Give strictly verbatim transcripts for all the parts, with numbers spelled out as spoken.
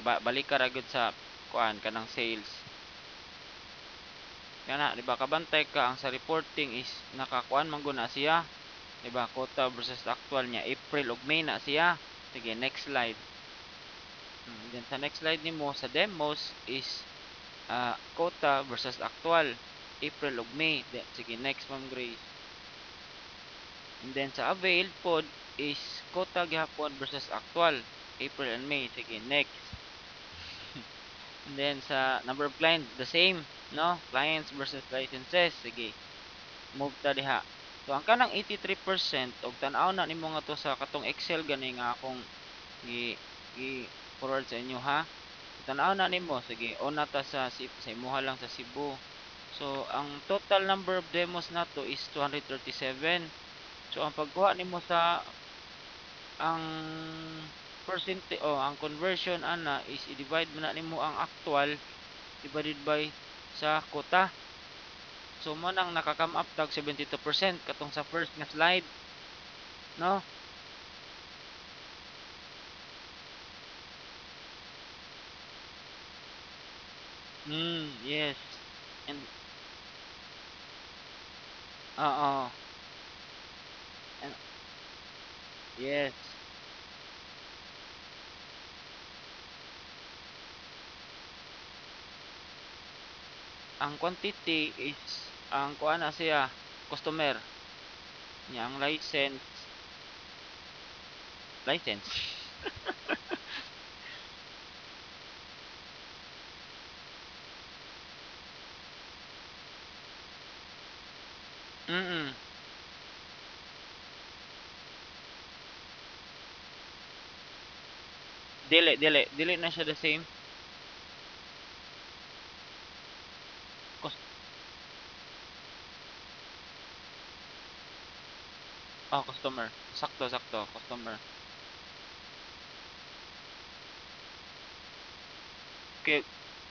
Ba balik ka ra gud sa kuan kanang sales. Kana 'di ba kabantay ka ang sa reporting is nakakuan man gud na siya, 'di ba quota versus actual niya April ug May na siya. Sige next slide. Hmm, then sa next slide nimo sa demos is, ah, quota versus actual April ug May. Then sige next Ma'am Grace. And then sa availed pod is quota gihapon versus actual April and May. Sige next. And then sa number of clients the same, no? Clients versus licenses. Sige. Move ta diha. So ang kanang eighty-three percent og tan-aw na nimo nga to sa katong Excel gani nga akong gi gi-forward sa inyo ha. So tan-aw na nimo sige una ta sa si sa imuha lang sa Cebu. So ang total number of demos nato is two hundred thirty-seven. So ang pagkuha nimo sa ang percent o ang conversion ana is i-divide mo na nimo ang actual divided by sa quota. So mo nang naka-come up tag seventy-two percent katong sa first nga slide, no? Hmm, yes. And oo, and yes. Ang quantity is ang kuan na siya customer nya ang license license. Mm. Dili dili dili na siya the same cus oh, customer. Sakto, sakto, customer. Kay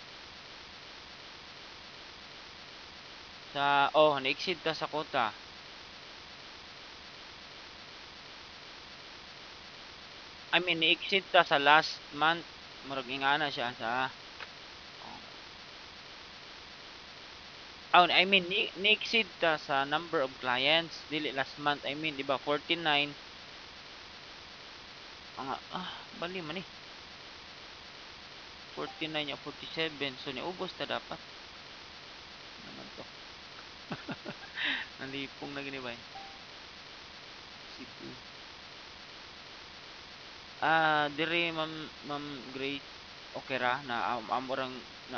sa oh, na-exceed ta sa quota. I mean na-exceed ta sa last month murag ingana siya sa oh, oh, I mean ni na-exceed ta sa number of clients dili last month. I mean 'di ba forty-nine ang ah, bali man eh. forty-nine nya forty-seven so niubos ta dapat. Ano naman 'to? Nalipong na gini ba, eh. Cebu. Ah, diri Ma'am Ma'am Grace, okey ra na am amo rang